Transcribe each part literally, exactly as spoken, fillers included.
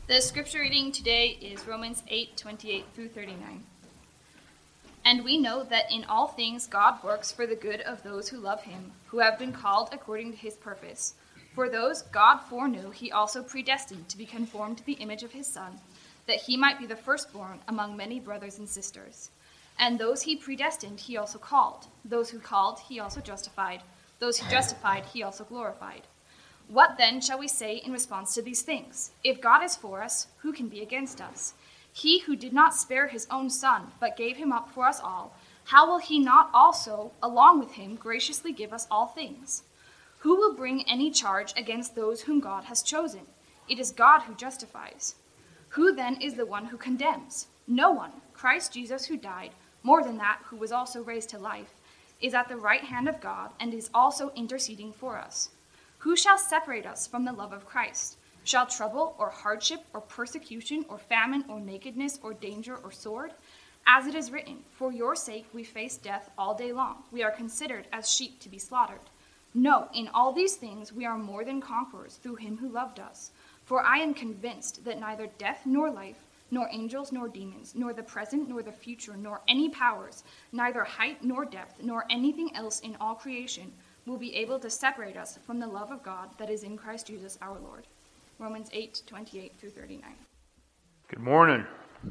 The scripture reading today is Romans eight, twenty-eight through thirty-nine. And we know that in all things God works for the good of those who love him, who have been called according to his purpose. For those God foreknew, he also predestined to be conformed to the image of his Son, that he might be the firstborn among many brothers and sisters. And those he predestined, he also called. Those who called, he also justified. Those who justified, he also glorified. What then shall we say in response to these things? If God is for us, who can be against us? He who did not spare his own Son, but gave him up for us all, how will he not also, along with him, graciously give us all things? Who will bring any charge against those whom God has chosen? It is God who justifies. Who then is the one who condemns? No one. Christ Jesus, who died, more than that, who was also raised to life, is at the right hand of God and is also interceding for us. Who shall separate us from the love of Christ? Shall trouble or hardship or persecution or famine or nakedness or danger or sword? As it is written, for your sake we face death all day long. We are considered as sheep to be slaughtered. No, in all these things we are more than conquerors through him who loved us. For I am convinced that neither death nor life, nor angels nor demons, nor the present nor the future, nor any powers, neither height nor depth, nor anything else in all creation, will be able to separate us from the love of God that is in Christ Jesus our Lord. Romans eight, twenty-eight through thirty-nine. Good morning.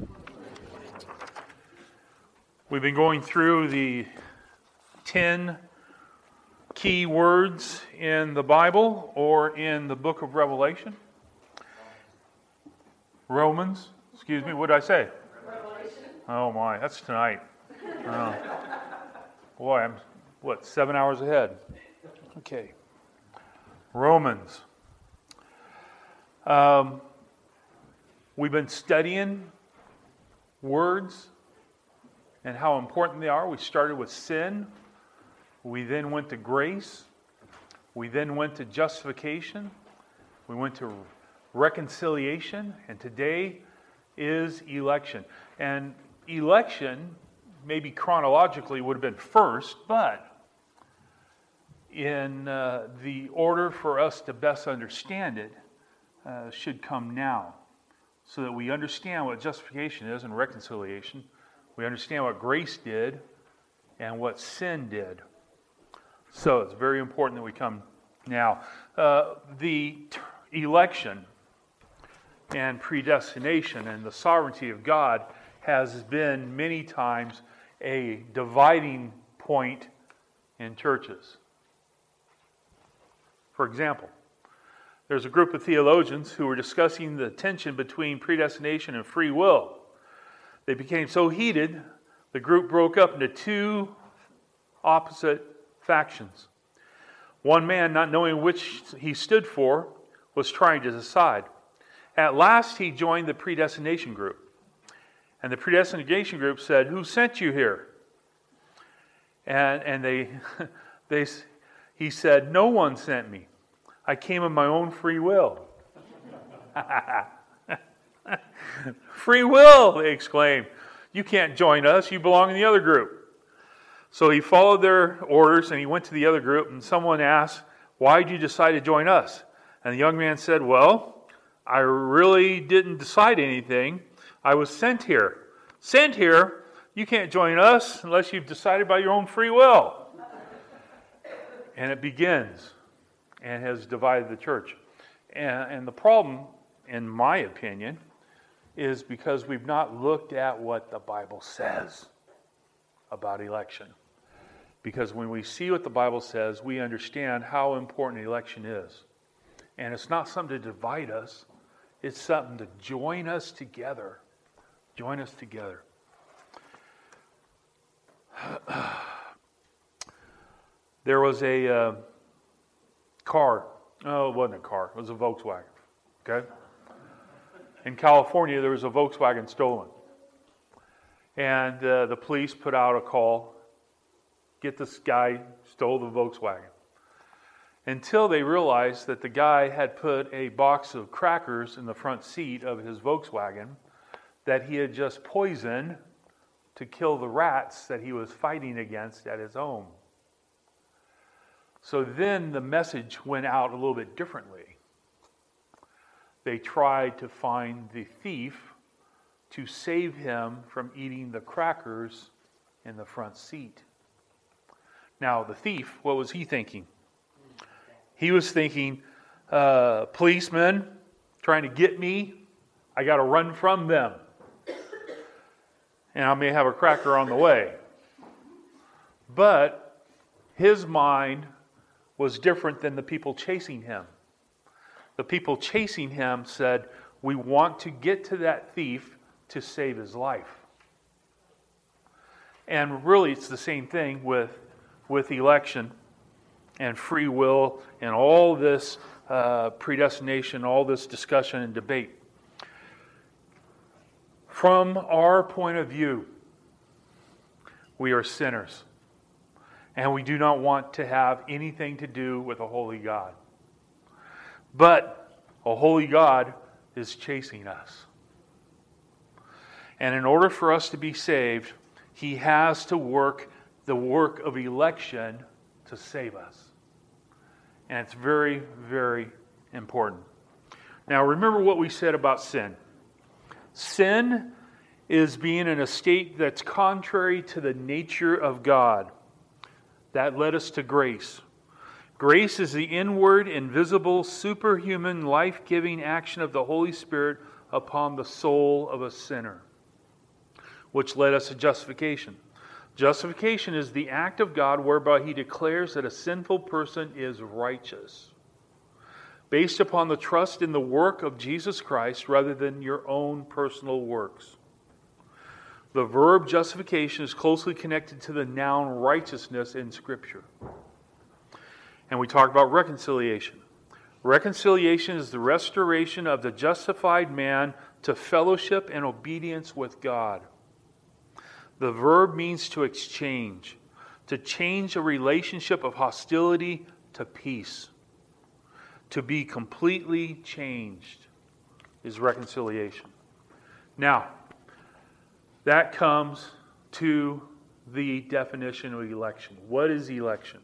We've been going through the ten key words in the Bible or in the book of Revelation. Romans, excuse me, what did I say? Revelation. Oh my, that's tonight. Oh. Boy, I'm, what, seven hours ahead. Okay. Romans. Um, we've been studying words and how important they are. We started with sin. We then went to grace. We then went to justification. We went to reconciliation. And today is election. And election, maybe chronologically, would have been first, but in uh, the order for us to best understand it uh, should come now, so that we understand what justification is and reconciliation. We understand what grace did and what sin did. So it's very important that we come now. Uh, the t- election and predestination and the sovereignty of God has been many times a dividing point in churches. For example, there's a group of theologians who were discussing the tension between predestination and free will. They became so heated, the group broke up into two opposite factions. One man, not knowing which he stood for, was trying to decide. At last, he joined the predestination group. And the predestination group said, "Who sent you here?" And, and they, they, he said, "No one sent me. I came of my own free will." Free will, they exclaimed. "You can't join us. You belong in the other group." So he followed their orders and he went to the other group, and someone asked, "Why did you decide to join us?" And the young man said, "Well, I really didn't decide anything. I was sent here." Sent here? You can't join us unless you've decided by your own free will. And it begins and has divided the church. And, and the problem, in my opinion, is because we've not looked at what the Bible says about election. Because when we see what the Bible says, we understand how important election is. And it's not something to divide us. It's something to join us together. Join us together. There was a uh, car. Oh, it wasn't a car. It was a Volkswagen. Okay? In California, there was a Volkswagen stolen. And uh, the police put out a call. Get this guy stole the Volkswagen. Until they realized that the guy had put a box of crackers in the front seat of his Volkswagen that he had just poisoned to kill the rats that he was fighting against at his home. So then the message went out a little bit differently. they tried to find the thief to save him from eating the crackers in the front seat. Now, the thief, what was he thinking? He was thinking, uh, policemen trying to get me, I got to run from them. And I may have a cracker on the way. But his mind was different than the people chasing him. The people chasing him said, we want to get to that thief to save his life. And really it's the same thing with, with election and free will and all this uh, predestination, all this discussion and debate. From our point of view, we are sinners. And we do not want to have anything to do with a holy God. But a holy God is chasing us. And in order for us to be saved, He has to work the work of election to save us. And it's very, very important. Now remember what we said about sin. Sin is being in a state that's contrary to the nature of God. That led us to grace. Grace is the inward, invisible, superhuman, life-giving action of the Holy Spirit upon the soul of a sinner, which led us to justification. Justification is the act of God whereby He declares that a sinful person is righteous, based upon the trust in the work of Jesus Christ rather than your own personal works. The verb justification is closely connected to the noun righteousness in Scripture. And we talked about reconciliation. Reconciliation is the restoration of the justified man to fellowship and obedience with God. The verb means to exchange, to change a relationship of hostility to peace. To be completely changed is reconciliation. Now, that comes to the definition of election. What is election?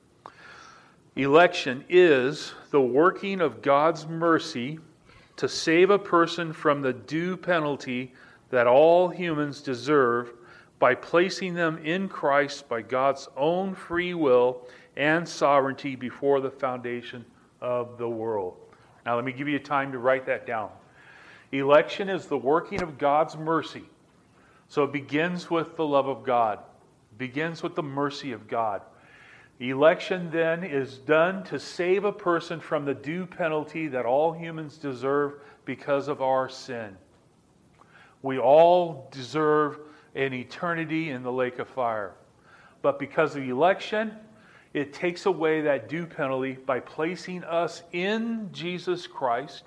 Election is the working of God's mercy to save a person from the due penalty that all humans deserve by placing them in Christ by God's own free will and sovereignty before the foundation of the world. Now let me give you time to write that down. Election is the working of God's mercy. So it begins with the love of God. It begins with the mercy of God. Election then is done to save a person from the due penalty that all humans deserve because of our sin. We all deserve an eternity in the lake of fire. But because of election, it takes away that due penalty by placing us in Jesus Christ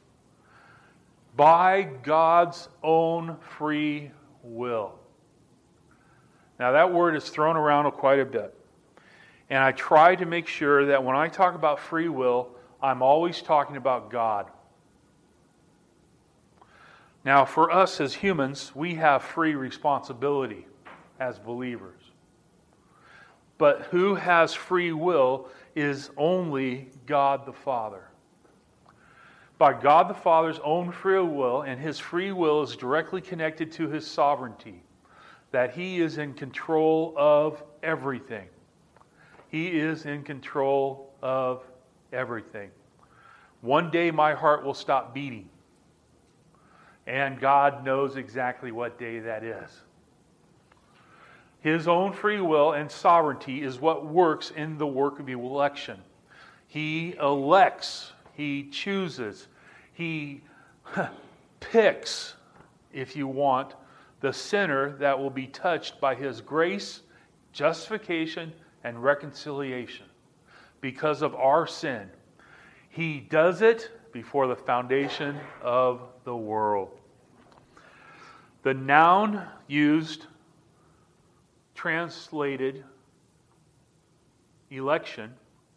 by God's own free will. Now that word is thrown around quite a bit. And I try to make sure that when I talk about free will, I'm always talking about God. Now for us as humans, we have free responsibility as believers. But who has free will is only God the Father. By God the Father's own free will, and His free will is directly connected to His sovereignty, that He is in control of everything. He is in control of everything. One day my heart will stop beating, and God knows exactly what day that is. His own free will and sovereignty is what works in the work of election. He elects, He chooses, He picks, if you want, the sinner that will be touched by His grace, justification, and reconciliation because of our sin. He does it before the foundation of the world. The noun used, translated election,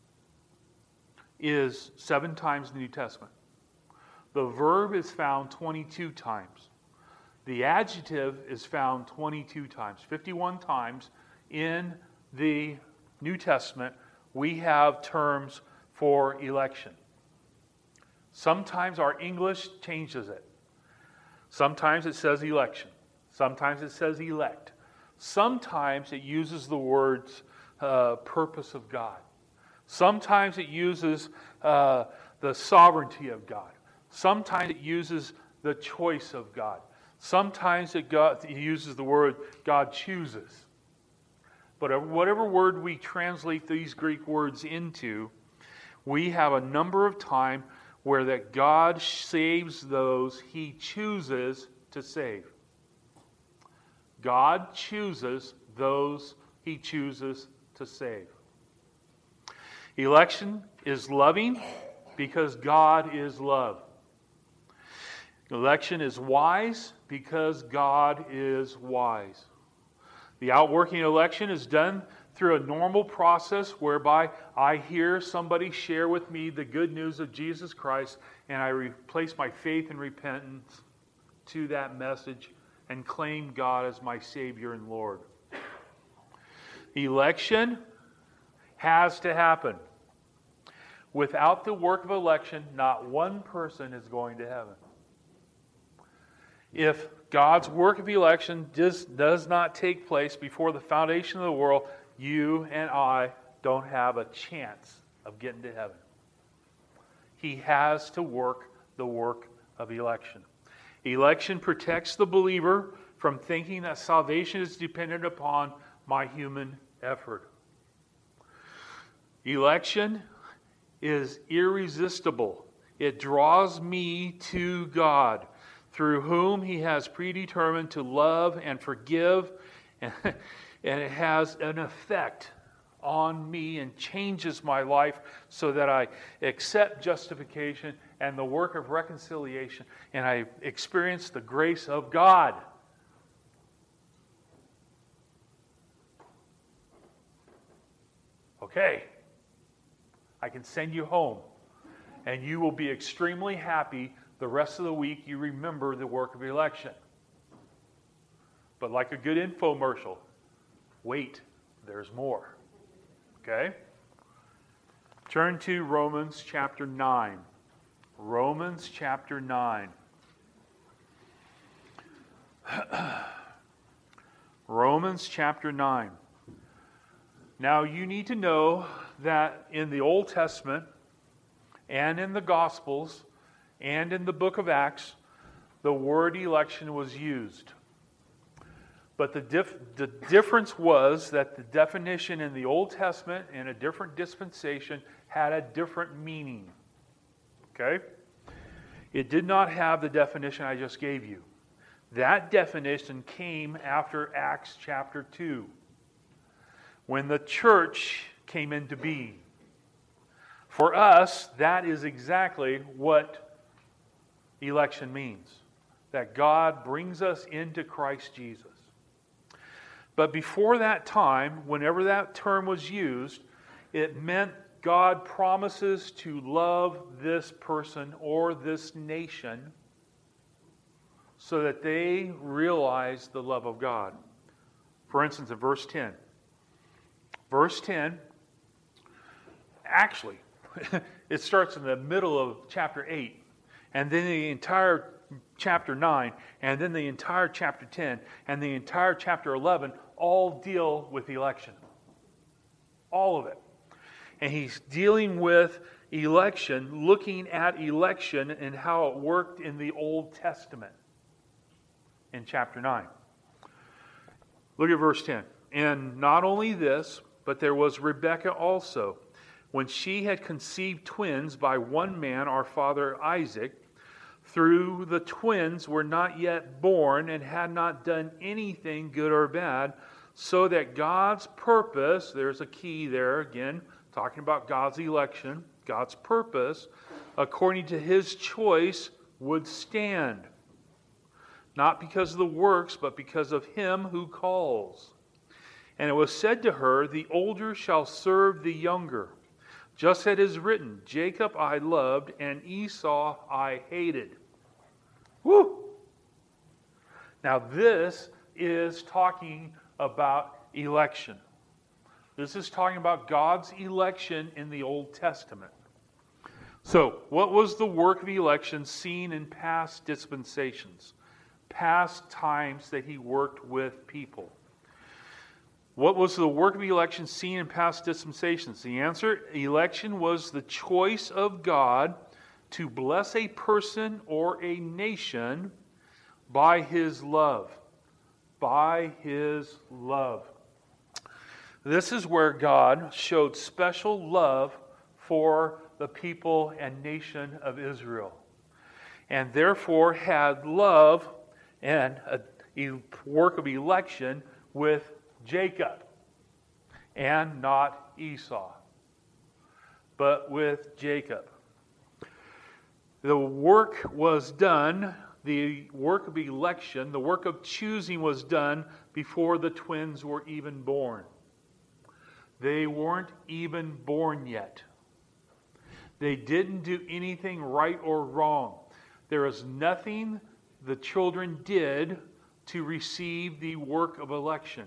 is seven times in the New Testament. The verb is found twenty-two times. The adjective is found twenty-two times. fifty-one times in the New Testament we have terms for election. Sometimes our English changes it. Sometimes it says election. Sometimes it says elect. Sometimes it uses the words uh, purpose of God. Sometimes it uses uh, the sovereignty of God. Sometimes it uses the choice of God. Sometimes it, got, it uses the word God chooses. But whatever word we translate these Greek words into, we have a number of times where that God saves those He chooses to save. God chooses those He chooses to save. Election is loving because God is love. Election is wise because God is wise. The outworking election is done through a normal process whereby I hear somebody share with me the good news of Jesus Christ, and I replace my faith and repentance to that message and claim God as my Savior and Lord. Election has to happen. Without the work of election, not one person is going to heaven. If God's work of election just does not take place before the foundation of the world, you and I don't have a chance of getting to heaven. He has to work the work of election. Election protects the believer from thinking that salvation is dependent upon my human effort. Election is irresistible. It draws me to God, through whom He has predetermined to love and forgive, and, and it has an effect on me and changes my life so that I accept justification and the work of reconciliation, and I experience the grace of God. Okay, I can send you home, and you will be extremely happy the rest of the week. You remember the work of election. But like a good infomercial, wait, there's more. Okay? Turn to Romans chapter nine. Romans chapter nine. Romans chapter nine. Now you need to know that in the Old Testament and in the Gospels and in the book of Acts, the word election was used. But the, dif- the difference was that the definition in the Old Testament and a different dispensation had a different meaning. Okay? It did not have the definition I just gave you. That definition came after Acts chapter two, when the church came into being. For us, that is exactly what election means. That God brings us into Christ Jesus. But before that time, whenever that term was used, it meant God promises to love this person or this nation so that they realize the love of God. For instance, in verse ten. Verse ten, actually, it starts in the middle of chapter eight, and then the entire chapter nine, and then the entire chapter ten, and the entire chapter eleven all deal with election. All of it. And he's dealing with election, looking at election and how it worked in the Old Testament in chapter nine. Look at verse ten. And not only this, but there was Rebekah also, when she had conceived twins by one man, our father Isaac. Through the twins were not yet born and had not done anything good or bad, so that God's purpose, there's a key there again, talking about God's election, God's purpose, according to His choice, would stand. Not because of the works, but because of Him who calls. And it was said to her, the older shall serve the younger. Just as it is written, Jacob I loved, and Esau I hated. Woo! Now this is talking about election. This is talking about God's election in the Old Testament. So, what was the work of election seen in past dispensations, past times that he worked with people? What was the work of election seen in past dispensations? The answer, election was the choice of God to bless a person or a nation by his love. By his love. This is where God showed special love for the people and nation of Israel, and therefore had love and a work of election with Jacob, and not Esau, but with Jacob. The work was done, the work of election, the work of choosing was done before the twins were even born. They weren't even born yet. They didn't do anything right or wrong. There is nothing the children did to receive the work of election.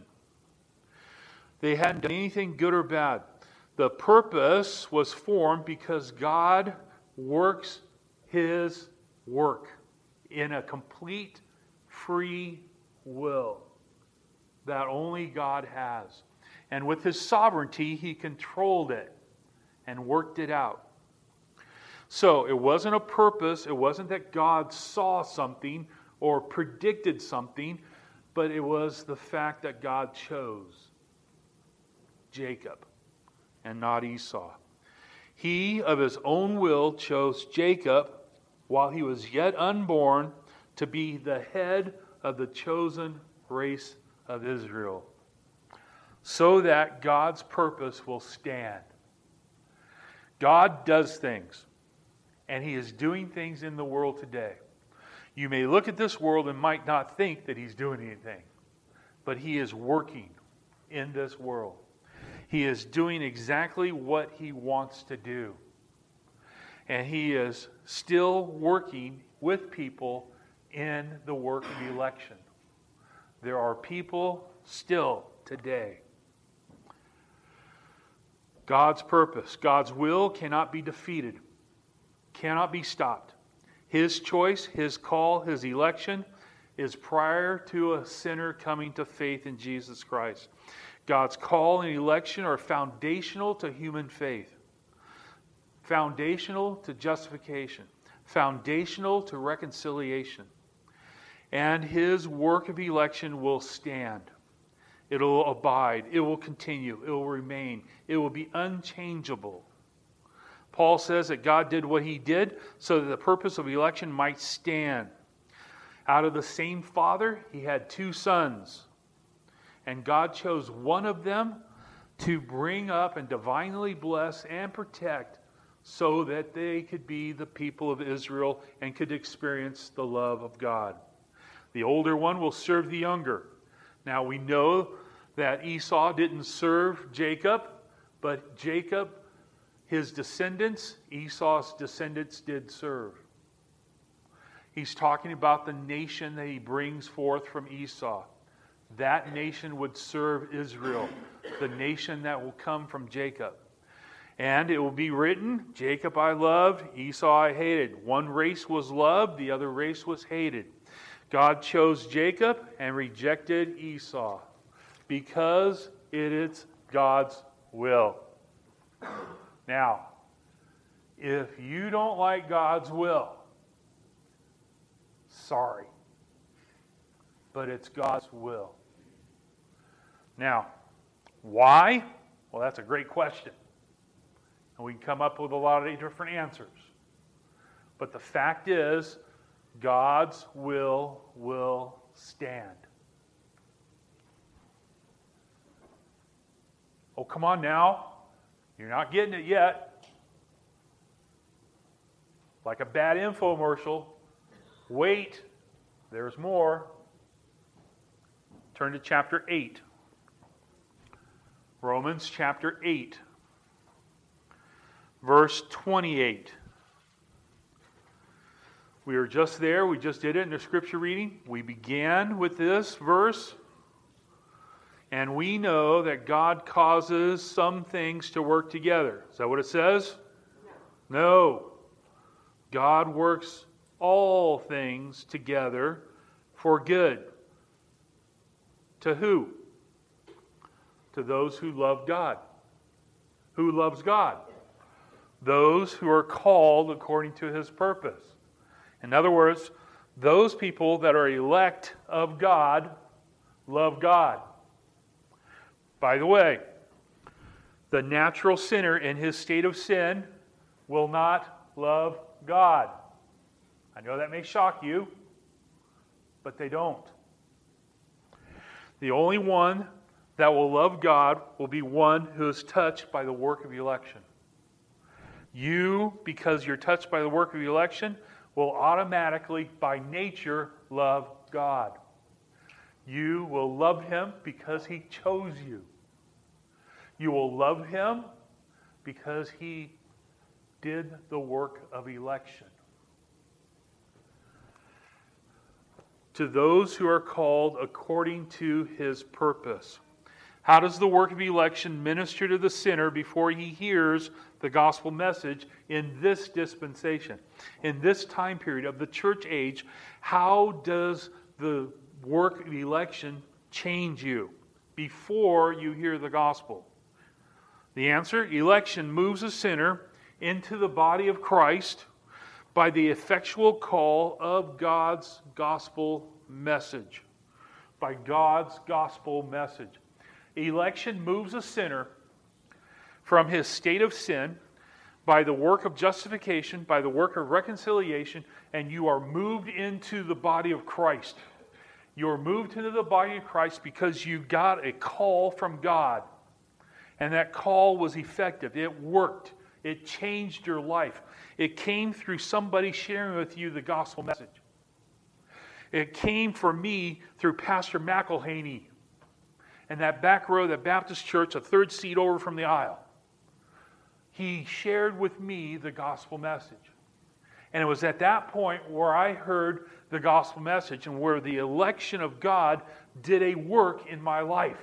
They hadn't done anything good or bad. The purpose was formed because God works his work in a complete free will that only God has. And with his sovereignty, he controlled it and worked it out. So it wasn't a purpose. It wasn't that God saw something or predicted something, but it was the fact that God chose Jacob and not Esau. He, of his own will, chose Jacob while he was yet unborn to be the head of the chosen race of Israel, so that God's purpose will stand. God does things, and he is doing things in the world today. You may look at this world and might not think that he's doing anything, but he is working in this world. He is doing exactly what he wants to do. And he is still working with people in the work of election. There are people still today. God's purpose, God's will cannot be defeated, cannot be stopped. His choice, his call, his election is prior to a sinner coming to faith in Jesus Christ. God's call and election are foundational to human faith, foundational to justification, foundational to reconciliation. And his work of election will stand. It will abide. It will continue. It will remain. It will be unchangeable. Paul says that God did what he did so that the purpose of election might stand. Out of the same father, he had two sons. And God chose one of them to bring up and divinely bless and protect so that they could be the people of Israel and could experience the love of God. The older one will serve the younger. Now we know that Esau didn't serve Jacob, but Jacob, his descendants, Esau's descendants did serve. He's talking about the nation that he brings forth from Esau. That nation would serve Israel, the nation that will come from Jacob. And it will be written, Jacob I loved, Esau I hated. One race was loved, the other race was hated. God chose Jacob and rejected Esau because it is God's will. Now, if you don't like God's will, sorry, but it's God's will. Now, why? Well, that's a great question. And we can come up with a lot of different answers. But the fact is, God's will will stand. Oh, come on now. You're not getting it yet. Like a bad infomercial. Wait, there's more. Turn to chapter eight. Romans chapter eight. Verse twenty-eight. We are just there. We just did it in the scripture reading. We began with this verse. And we know that God causes some things to work together. Is that what it says? No. No. God works all things together for good. To who? To those who love God. Who loves God? Those who are called according to His purpose. In other words, those people that are elect of God love God. By the way, the natural sinner in his state of sin will not love God. I know that may shock you, but they don't. The only one that will love God will be one who is touched by the work of election. You, because you're touched by the work of election, will automatically, by nature, love God. You will love Him because He chose you. You will love Him because He did the work of election. To those who are called according to His purpose. How does the work of election minister to the sinner before he hears the gospel message in this dispensation? In this time period of the church age, how does the work of election change you before you hear the gospel? The answer, election moves a sinner into the body of Christ by the effectual call of God's gospel message. By God's gospel message. Election moves a sinner from his state of sin by the work of justification, by the work of reconciliation, and you are moved into the body of Christ. You are moved into the body of Christ because you got a call from God. And that call was effective. It worked. It changed your life. It came through somebody sharing with you the gospel message. It came for me through Pastor McElhaney in that back row of the Baptist church, a third seat over from the aisle. He shared with me the gospel message. And it was at that point where I heard the gospel message and where the election of God did a work in my life.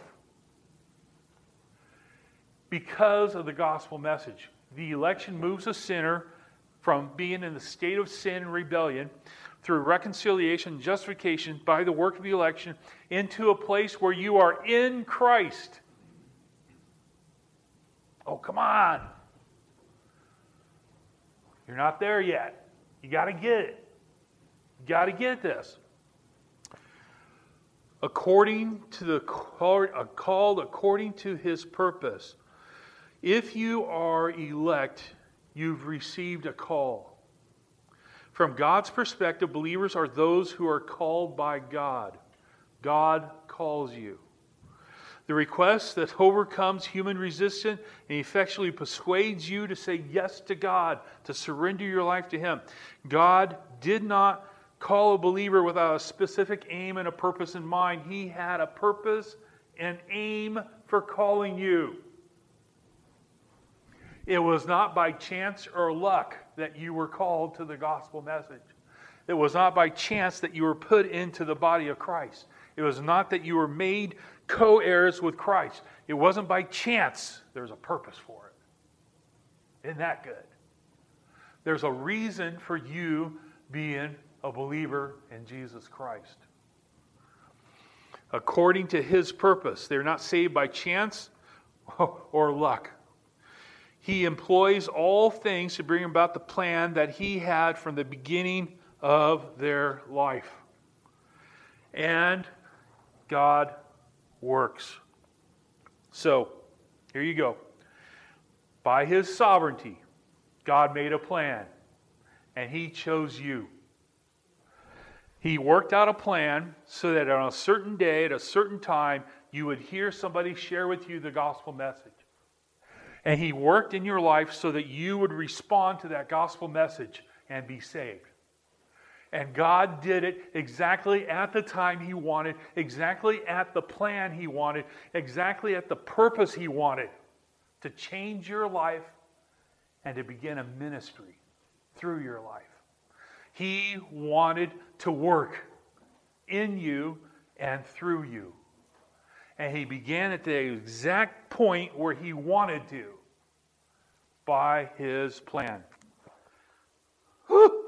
Because of the gospel message. The election moves a sinner from being in the state of sin and rebellion through reconciliation and justification by the work of the election into a place where you are in Christ. Oh, come on. You're not there yet. You got to get it. You got to get this. According to the call, called according to His purpose. If you are elect, you've received a call. From God's perspective, believers are those who are called by God. God calls you. The request that overcomes human resistance and effectually persuades you to say yes to God, to surrender your life to Him. God did not call a believer without a specific aim and a purpose in mind. He had a purpose and aim for calling you. It was not by chance or luck that you were called to the gospel message. It was not by chance that you were put into the body of Christ. It was not that you were made co-heirs with Christ. It wasn't by chance. There's a purpose for it. Isn't that good? There's a reason for you being a believer in Jesus Christ. According to His purpose. They're not saved by chance or luck. He employs all things to bring about the plan that He had from the beginning of their life. And God works. So, here you go. By His sovereignty, God made a plan, and He chose you. He worked out a plan so that on a certain day, at a certain time, you would hear somebody share with you the gospel message. And He worked in your life so that you would respond to that gospel message and be saved. And God did it exactly at the time He wanted, exactly at the plan He wanted, exactly at the purpose He wanted, to change your life and to begin a ministry through your life. He wanted to work in you and through you. And He began at the exact point where He wanted to by His plan. Whew.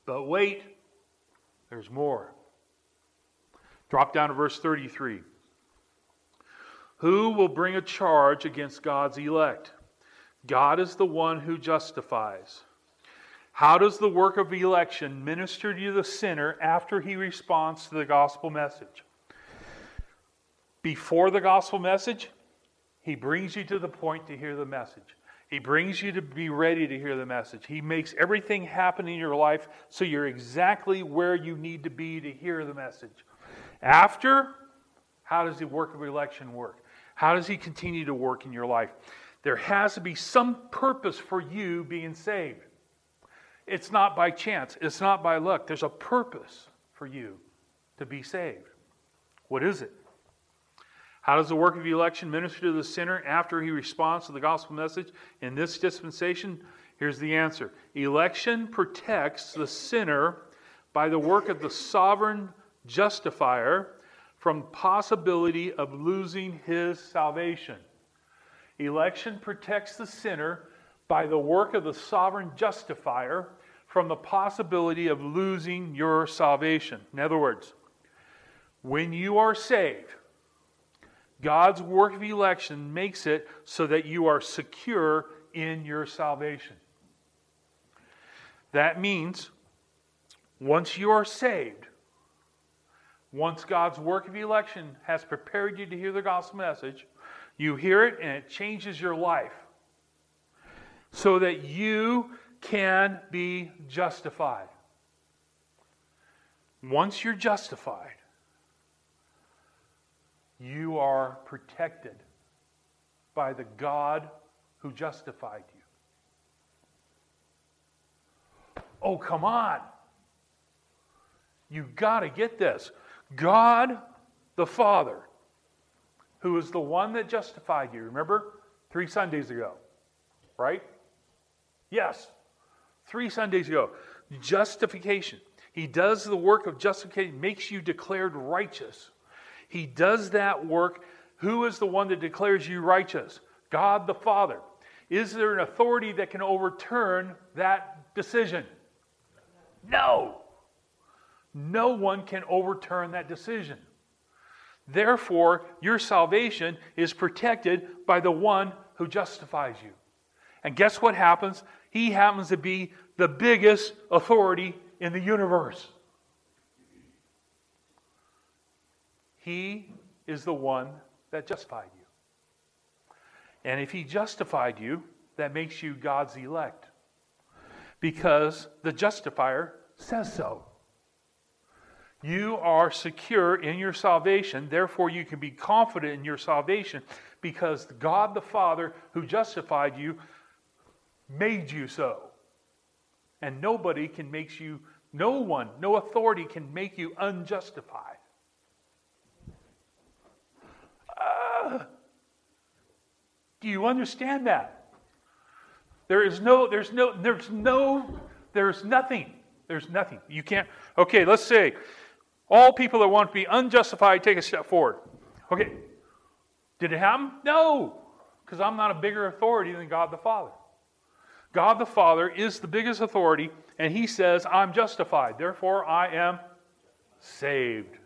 But wait, there's more. Drop down to verse thirty-three. Who will bring a charge against God's elect? God is the one who justifies. How does the work of election minister to the sinner after he responds to the gospel message? Before the gospel message, he brings you to the point to hear the message. He brings you to be ready to hear the message. He makes everything happen in your life so you're exactly where you need to be to hear the message. After, how does the work of election work? How does he continue to work in your life? There has to be some purpose for you being saved. It's not by chance. It's not by luck. There's a purpose for you to be saved. What is it? How does the work of election minister to the sinner after he responds to the gospel message in this dispensation? Here's the answer. Election protects the sinner by the work of the sovereign justifier from possibility of losing his salvation. Election protects the sinner by the work of the sovereign justifier from the possibility of losing your salvation. In other words, when you are saved, God's work of election makes it so that you are secure in your salvation. That means once you are saved, once God's work of election has prepared you to hear the gospel message, you hear it and it changes your life so that you can be justified. Once you're justified, you are protected by the God who justified you. Oh, come on. You've got to get this. God the Father, who is the one that justified you. Remember? Three Sundays ago. Right? Yes. Three Sundays ago. Justification. He does the work of justification, makes you declared righteous. He does that work. Who is the one that declares you righteous? God the Father. Is there an authority that can overturn that decision? No. No one can overturn that decision. Therefore, your salvation is protected by the one who justifies you. And guess what happens? He happens to be the biggest authority in the universe. He is the one that justified you. And if he justified you, that makes you God's elect. Because the justifier says so. You are secure in your salvation, therefore you can be confident in your salvation because God the Father who justified you made you so. And nobody can make you, no one, no authority can make you unjustified. Uh, do you understand that? There is no, there's no, there's no, there's nothing. There's nothing. You can't, okay, let's say all people that want to be unjustified take a step forward. Okay, did it happen? No, because I'm not a bigger authority than God the Father. God the Father is the biggest authority, and he says, I'm justified. Therefore, I am saved.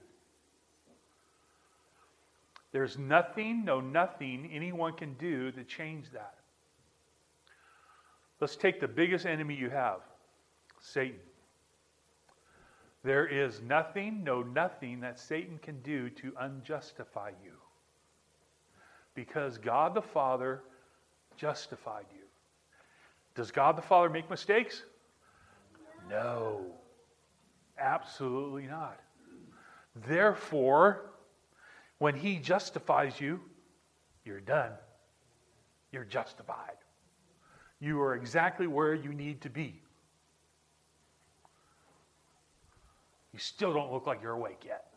There's nothing, no nothing anyone can do to change that. Let's take the biggest enemy you have, Satan. There is nothing, no nothing that Satan can do to unjustify you. Because God the Father justified you. Does God the Father make mistakes? No. Absolutely not. Therefore, when he justifies you, you're done. You're justified. You are exactly where you need to be. You still don't look like you're awake yet.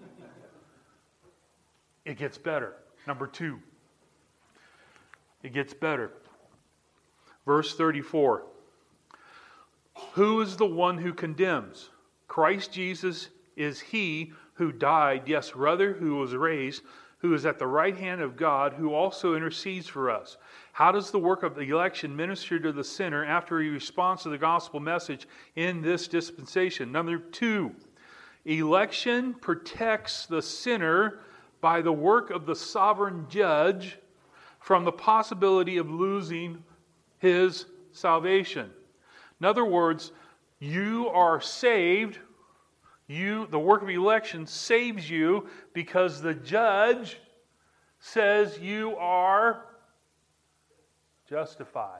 It gets better. Number two. It gets better. Verse thirty-four. Who is the one who condemns? Christ Jesus is he who died, yes, rather, who was raised, who is at the right hand of God, who also intercedes for us. How does the work of the election minister to the sinner after he responds to the gospel message in this dispensation? Number two, election protects the sinner by the work of the sovereign judge from the possibility of losing his salvation. In other words, you are saved. You, the work of election saves you because the judge says you are justified.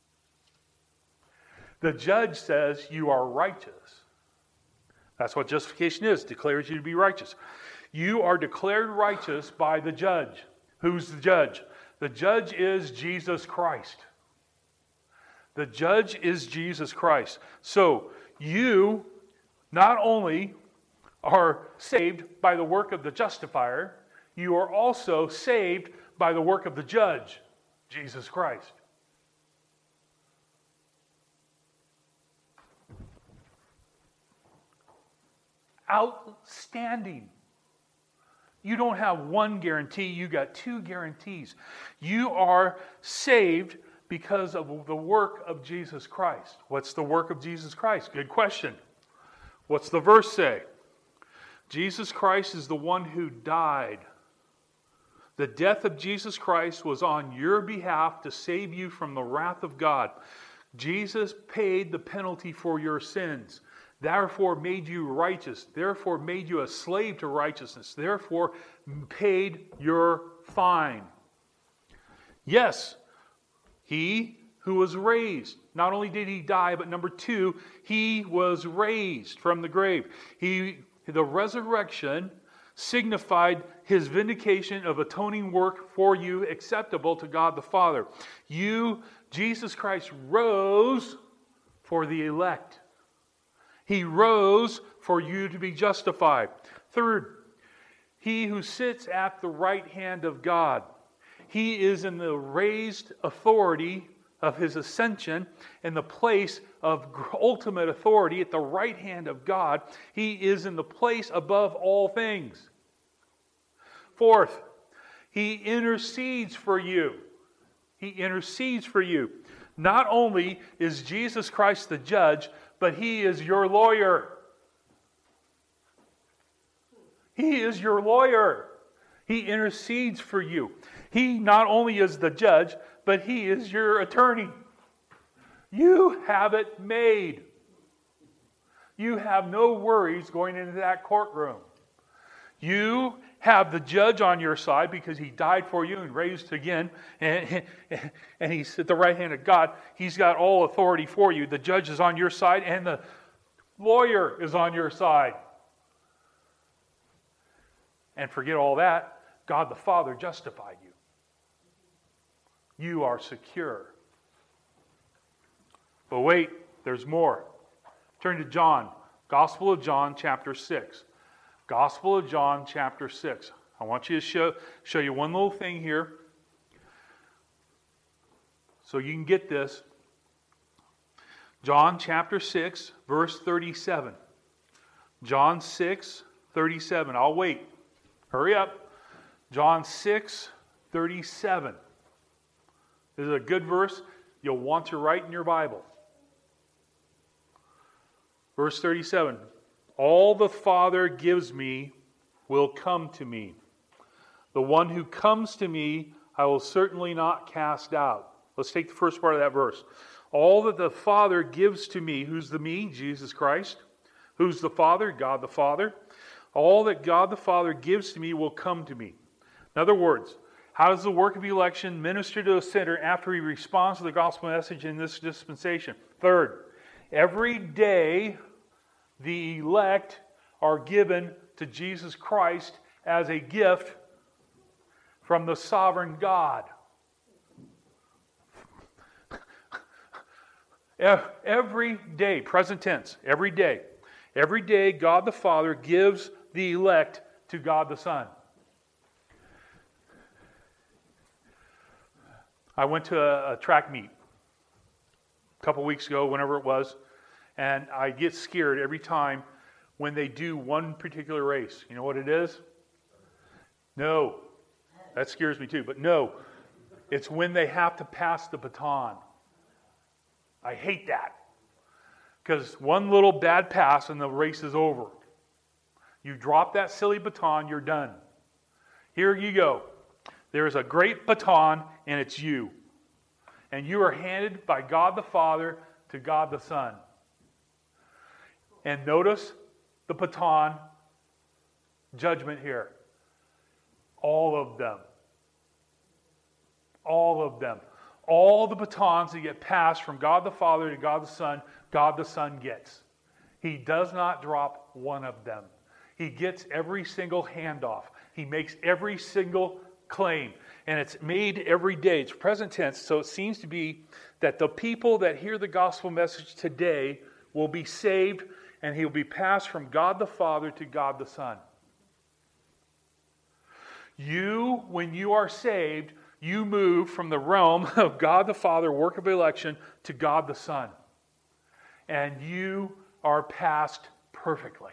The judge says you are righteous. That's what justification is. Declares you to be righteous. You are declared righteous by the judge. Who's the judge? The judge is Jesus Christ. The judge is Jesus Christ. So you not only are saved by the work of the justifier, you are also saved by the work of the judge, Jesus Christ. Outstanding. You don't have one guarantee, you got two guarantees. You are saved because of the work of Jesus Christ. What's the work of Jesus Christ? Good question. What's the verse say? Jesus Christ is the one who died. The death of Jesus Christ was on your behalf to save you from the wrath of God. Jesus paid the penalty for your sins, therefore made you righteous, therefore made you a slave to righteousness, therefore paid your fine. Yes, he who was raised, not only did he die, but number two, he was raised from the grave. He, the resurrection signified his vindication of atoning work for you, acceptable to God the Father. You, Jesus Christ, rose for the elect. He rose for you to be justified. Third, he who sits at the right hand of God. He is in the raised authority of his ascension, in the place of ultimate authority at the right hand of God. He is in the place above all things. Fourth, he intercedes for you. He intercedes for you. Not only is Jesus Christ the judge, but he is your lawyer. He is your lawyer. He intercedes for you. He not only is the judge, but he is your attorney. You have it made. You have no worries going into that courtroom. You have the judge on your side because he died for you and raised again, and, and he's at the right hand of God. He's got all authority for you. The judge is on your side, and the lawyer is on your side. And forget all that. God the Father justified you. You are secure. But wait, there's more. Turn to John, Gospel of John, chapter six. Gospel of John, chapter six. I want you to show, show you one little thing here so you can get this. John chapter six, verse thirty-seven. John six, thirty-seven. I'll wait. Hurry up. John six, thirty-seven. This is a good verse you'll want to write in your Bible. Verse thirty-seven. All the Father gives me will come to me. The one who comes to me, I will certainly not cast out. Let's take the first part of that verse. All that the Father gives to me, who's the me? Jesus Christ. Who's the Father? God the Father. All that God the Father gives to me will come to me. In other words, how does the work of election minister to a sinner after he responds to the gospel message in this dispensation? Third, every day the elect are given to Jesus Christ as a gift from the sovereign God. Every day, present tense, every day, every day God the Father gives the elect to God the Son. I went to a, a track meet a couple weeks ago, whenever it was, and I get scared every time when they do one particular race. You know what it is? No, That scares me too. But no, it's when they have to pass the baton. I hate that. Because one little bad pass and the race is over. You drop that silly baton, you're done. Here you go. There is a great baton, and it's you. And you are handed by God the Father to God the Son. And notice the baton judgment here. All of them. All of them. All the batons that get passed from God the Father to God the Son, God the Son gets. He does not drop one of them. He gets every single handoff. He makes every single claim. And it's made every day. It's present tense, so it seems to be that the people that hear the gospel message today will be saved, and he will be passed from God the Father to God the Son. You, when you are saved, you move from the realm of God the Father, work of election, to God the Son. And you are passed perfectly.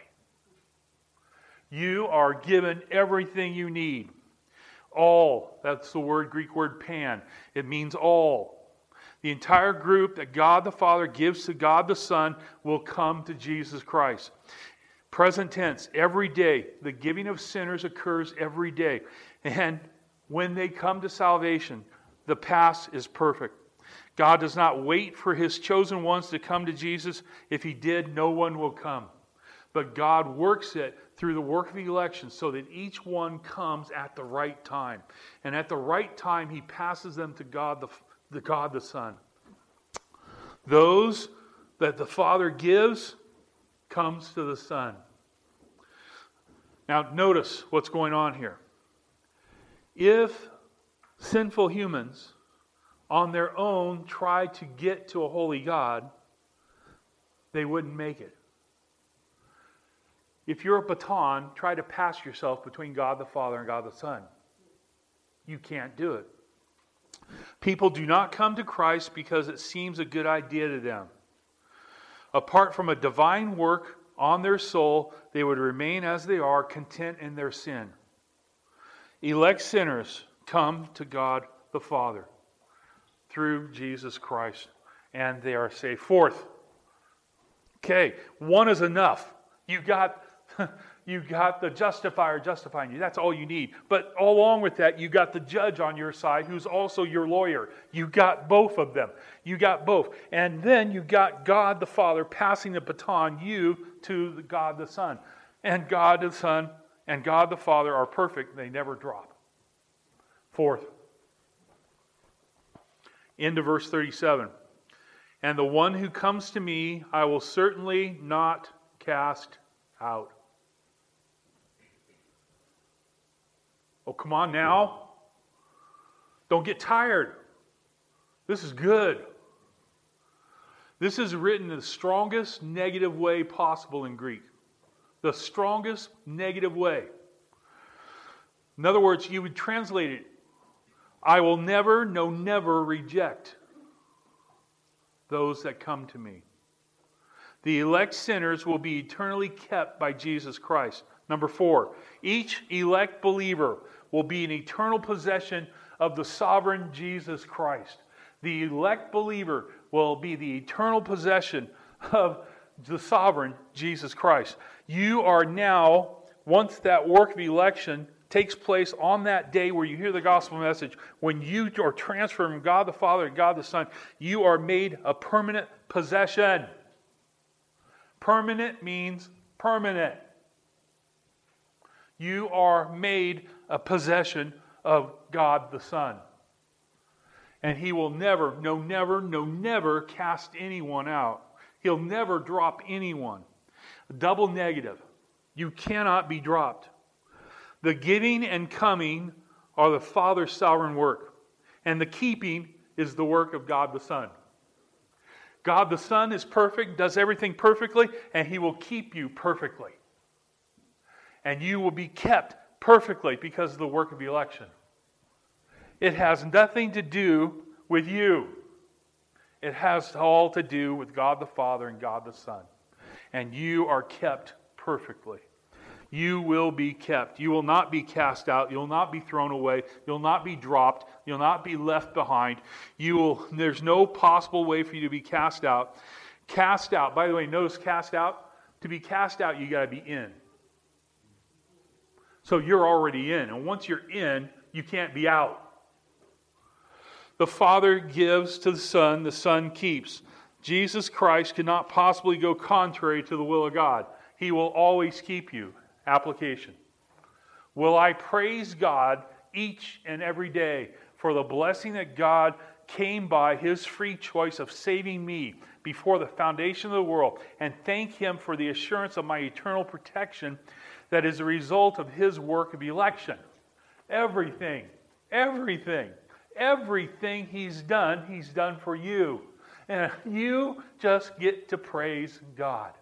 You are given everything you need. All, that's the word, Greek word pan. It means all. The entire group that God the Father gives to God the Son will come to Jesus Christ. Present tense, every day. The giving of sinners occurs every day. And when they come to salvation, the pass is perfect. God does not wait for His chosen ones to come to Jesus. If He did, no one will come. But God works it through the work of the election so that each one comes at the right time. And at the right time, He passes them to God the, the God the Son. Those that the Father gives comes to the Son. Now, notice what's going on here. If sinful humans on their own try to get to a holy God, they wouldn't make it. If you're a baton, try to pass yourself between God the Father and God the Son. You can't do it. People do not come to Christ because it seems a good idea to them. Apart from a divine work on their soul, they would remain as they are, content in their sin. Elect sinners come to God the Father through Jesus Christ, and they are saved. Fourth, okay, one is enough. You got, you got the justifier justifying you. That's all you need. But along with that, you got the judge on your side who's also your lawyer. You got both of them. You got both. And then you got God the Father passing the baton, you to the God the Son. And God the Son and God the Father are perfect. They never drop. Fourth, into verse thirty-seven. And the one who comes to me, I will certainly not cast out. Oh, come on now. Don't get tired. This is good. This is written in the strongest negative way possible in Greek. The strongest negative way. In other words, you would translate it, I will never, no never reject those that come to me. The elect sinners will be eternally kept by Jesus Christ. Number four, each elect believer will be an eternal possession of the sovereign Jesus Christ. The elect believer will be the eternal possession of the sovereign Jesus Christ. You are now, once that work of election takes place on that day where you hear the gospel message, when you are transferred from God the Father to God the Son, you are made a permanent possession. Permanent means permanent. You are made a possession of God the Son. And He will never, no never, no never cast anyone out. He'll never drop anyone. Double negative. You cannot be dropped. The giving and coming are the Father's sovereign work. And the keeping is the work of God the Son. God the Son is perfect, does everything perfectly, and He will keep you perfectly. And you will be kept perfectly because of the work of election. It has nothing to do with you. It has all to do with God the Father and God the Son. And you are kept perfectly. You will be kept. You will not be cast out. You'll not be thrown away. You'll not be dropped. You'll not be left behind. You will. There's no possible way for you to be cast out. Cast out. By the way, notice cast out. To be cast out, you got to be in. So you're already in. And once you're in, you can't be out. The Father gives to the Son, the Son keeps. Jesus Christ cannot possibly go contrary to the will of God. He will always keep you. Application. Will I praise God each and every day for the blessing that God came by His free choice of saving me before the foundation of the world, and thank Him for the assurance of my eternal protection that is a result of His work of election? Everything, everything, everything He's done, He's done for you. And you just get to praise God.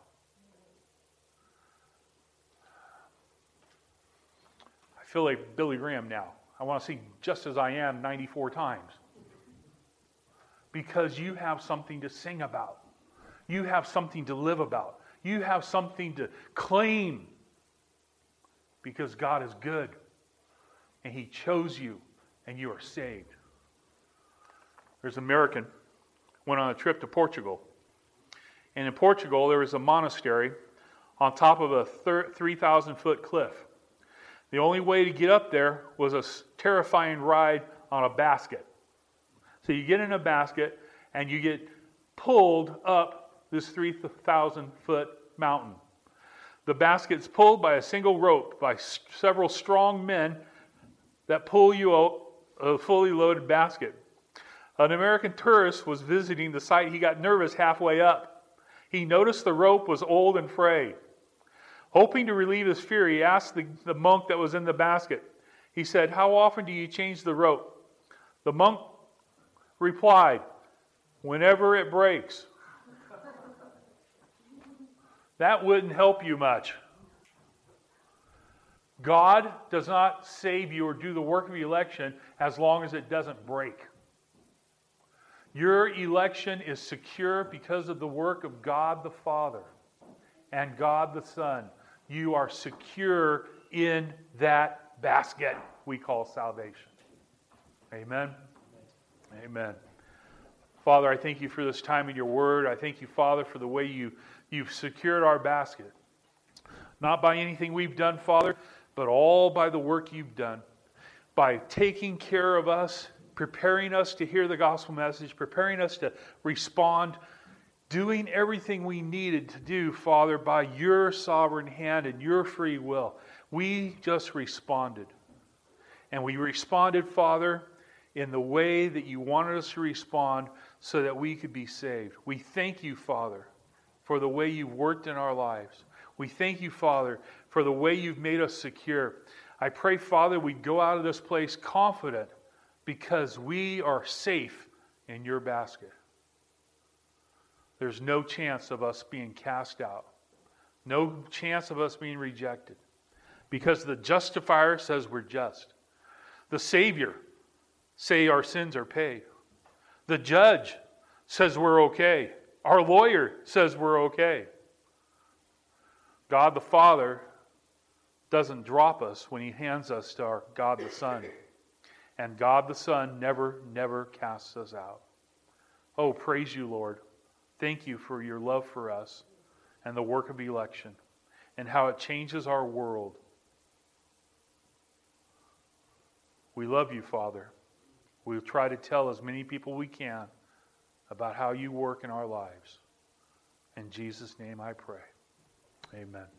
I feel like Billy Graham now. I want to sing Just As I Am ninety-four times. Because you have something to sing about. You have something to live about. You have something to claim. Because God is good. And He chose you. And you are saved. There's an American went on a trip to Portugal. And in Portugal there was a monastery on top of a three thousand foot cliff. The only way to get up there was a terrifying ride on a basket. So you get in a basket and you get pulled up this three thousand foot mountain. The basket's pulled by a single rope by several strong men that pull you out a fully loaded basket. An American tourist was visiting the site. He got nervous halfway up. He noticed the rope was old and frayed. Hoping to relieve his fear, he asked the, the monk that was in the basket. He said, "How often do you change the rope?" The monk replied, "Whenever it breaks." That wouldn't help you much. God does not save you or do the work of election as long as it doesn't break. Your election is secure because of the work of God the Father and God the Son. You are secure in that basket we call salvation. Amen? Amen. Father, I thank you for this time in your word. I thank you, Father, for the way you, you've secured our basket. Not by anything we've done, Father, but all by the work you've done. By taking care of us, preparing us to hear the gospel message, preparing us to respond, doing everything we needed to do, Father, by your sovereign hand and your free will. We just responded. And we responded, Father, in the way that you wanted us to respond so that we could be saved. We thank you, Father, for the way you've worked in our lives. We thank you, Father, for the way you've made us secure. I pray, Father, we go out of this place confident because we are safe in your basket. There's no chance of us being cast out. No chance of us being rejected. Because the justifier says we're just. The Savior say our sins are paid. The judge says we're okay. Our lawyer says we're okay. God the Father doesn't drop us when He hands us to our God the Son. And God the Son never, never casts us out. Oh, praise you, Lord. Thank you for your love for us and the work of election and how it changes our world. We love you, Father. We'll try to tell as many people we can about how you work in our lives. In Jesus' name I pray. Amen.